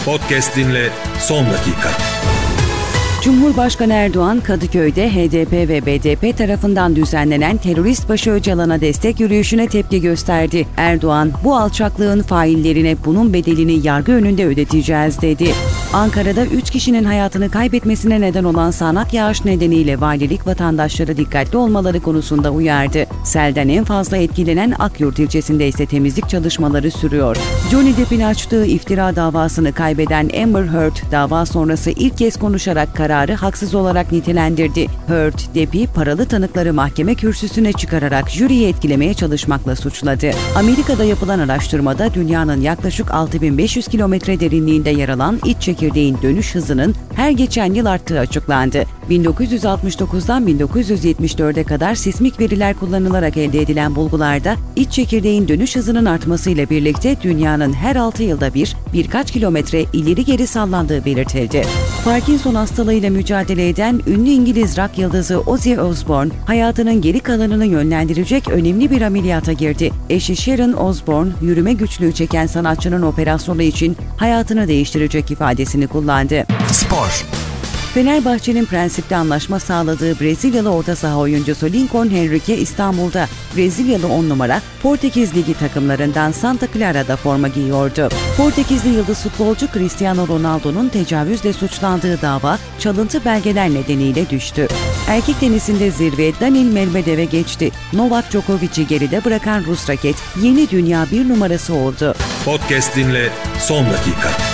Podcast dinle son dakika. Cumhurbaşkanı Erdoğan, Kadıköy'de HDP ve BDP tarafından düzenlenen terörist başı Öcalan'a destek yürüyüşüne tepki gösterdi. Erdoğan, bu alçaklığın faillerine bunun bedelini yargı önünde ödeteceğiz dedi. Ankara'da 3 kişinin hayatını kaybetmesine neden olan sağanak yağış nedeniyle valilik vatandaşlara dikkatli olmaları konusunda uyardı. Selden en fazla etkilenen Akyurt ilçesinde ise temizlik çalışmaları sürüyor. Johnny Depp'in açtığı iftira davasını kaybeden Amber Heard, dava sonrası ilk kez konuşarak kararı haksız olarak nitelendirdi. Heard, Depp'i paralı tanıkları mahkeme kürsüsüne çıkararak jüriyi etkilemeye çalışmakla suçladı. Amerika'da yapılan araştırmada dünyanın yaklaşık 6500 kilometre derinliğinde yer alan iç çekirdeğin dönüş hızının her geçen yıl arttığı açıklandı. 1969'dan 1974'e kadar sismik veriler kullanılarak elde edilen bulgularda iç çekirdeğin dönüş hızının artmasıyla birlikte dünyanın her 6 yılda birkaç kilometre ileri geri sallandığı belirtildi. Parkinson hastalığıyla mücadele eden ünlü İngiliz rock yıldızı Ozzy Osbourne, hayatının geri kalanını yönlendirecek önemli bir ameliyata girdi. Eşi Sharon Osbourne, yürüme güçlüğü çeken sanatçının operasyonu için hayatını değiştirecek ifadesini kullandı. Spor. Fenerbahçe'nin prensipte anlaşma sağladığı Brezilyalı orta saha oyuncusu Lincoln Henrique İstanbul'da Brezilyalı 10 numara Portekiz Ligi takımlarından Santa Clara'da forma giyiyordu. Portekizli yıldız futbolcu Cristiano Ronaldo'nun tecavüzle suçlandığı dava çalıntı belgeler nedeniyle düştü. Erkek tenisinde zirve Daniil Medvedev'e geçti. Novak Djokovic'i geride bırakan Rus raket yeni dünya bir numarası oldu. Podcast dinle son dakika.